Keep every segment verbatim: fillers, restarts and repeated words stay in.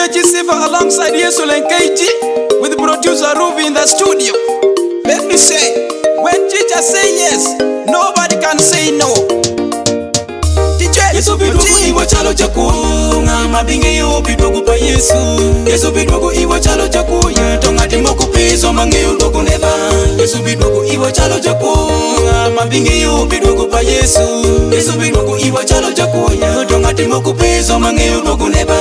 A G Sifa alongside Yesul and K G with producer Ruby in the studio. Let me say, when Chicha say yes, nobody can say no. D J Yesu bidogo iwa chalo chakunga mabinge yo bidogo pa Yesu. Yesu bidogo iwa chalo chakuya tonga timoku piso mange yo dogo neba. Yesu bidogo iwa chalo chakunga mabinge yo bidogo pa Yesu. Yesu bidogo iwa chalo chakuya tonga timoku piso mange yo dogo neba.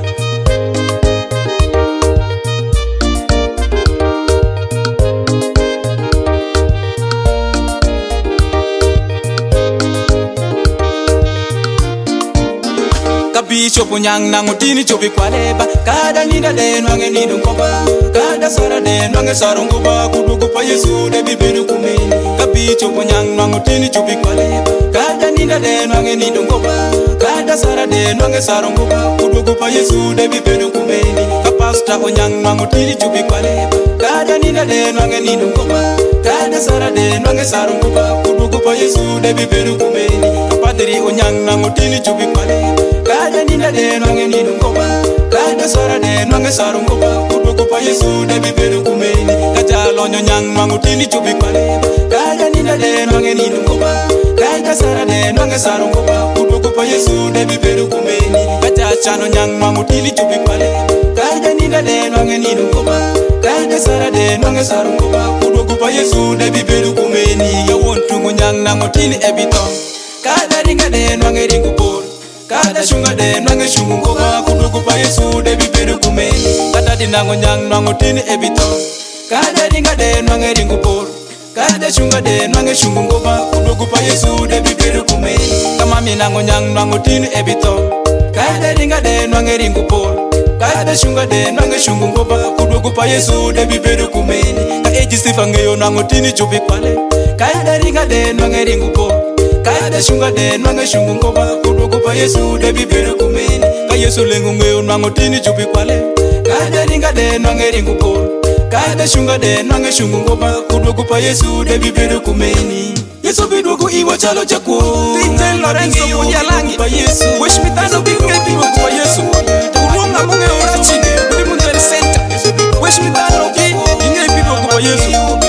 Kabicho punyang nangutini chupi kwa leba. Kada nida den wange nidu ngoba. Kada sara den wange sarunguba. Kudugu pa Yesu de bibiru kumeni. Kabicho punyang nangutini chupi kwa leba. Kada nida den wange nidu ngoba. Kada sara den wange sarunguba. Kudugu pa Yesu de bibiru kumeni. Kapasta punyang nangutini chupi kwa leba. Kada nida den wange nidu ngoba. Kada sara den wange sarunguba. Kudugu pa Yesu de bibiru kumeni. Kapadiri unyang nangutini chupi kwa leba. Kada nina de nwange ninu ngoba. Kada sara de nwange sarungoba. Kudugu pa Yesu de biberu kumeni. Kaja lonyo nyang nwangu tini chubi kwa leba. Kada nina de nwange ninu ngoba. Kada sara de nwange sarungoba. Kudugu pa Yesu de biberu kumeni. Kaja chano nyang nwangu tini chubi kwa leba. Kada nina de nwange ninu ngoba. Kada sara de nwange sarungoba. Kudugu pa Yesu de biberu kumeni. Ya wontungu nyang nangu tini ebito. Kada ringa de nwange ringu bol. Kada shunga de nwange shungu ngoba. Kudugu pa Yesu de biberu kumeni. Kada dinango nyang nango tini ebito. Kada ringa de nwange ringu bol. Kada shunga de nwange shungu ngoba. Kudugu pa Yesu de biberu kumeni. Kama minango nyang nango tini ebito. Kada ringa de nwange ringu bol. Kada shunga de nwange shungu ngoba. Kudugu pa Yesu de biberu kumeni. Ka A G Sifa ngeyo nango tini chupi kwale. Kada ringa de nwange ringu bol. Kada shunga de nwange shungu ngoba. Kudugu pa Yesu de biberu kumeni. Ka Yesu lengu ngeyo nango tini chupi kwale. Kada ringa de nwange ringu bol. Kada shunga de nwange shungu ngoba. Kudugu pa Yesu de biberu kumeni. Yesu bidogo iwa chalo chaku. D J Lorenzo Munyalangi pa Yesu. Wish me tano binge bidogo pa Yesu. Kurunga munge orachi Budi mundere center. Wish me tano binge bidogo pa Yesu.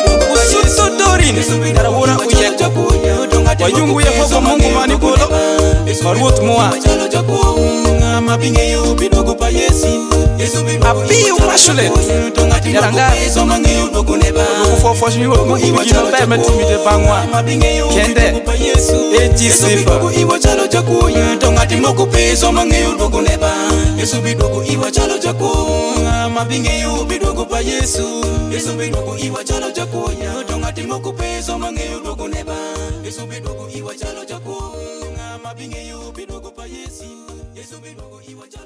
Ususo dorin Karawura uyeka Wayungu ya fogo mungu manikolo Maruot mua mabinge yo bidogo pa Yesu. Api umashule Yarangari Ugu fofoshi yuko Igino teme tumide bangwa Kende A G Sifa iwa chalo chaku tonga timoku peso mange yo dogo neba. Yesu bidogo iwa chalo chaku mabinge yo bidogo pa Yesu. Yesu bidogo iwa chalo chaku tonga timoku peso mange yo dogo neba. Yesu bidogo iwa chalo chaku mabinge yo bidogo pa Yesu. Yesu bidogo iwa chalo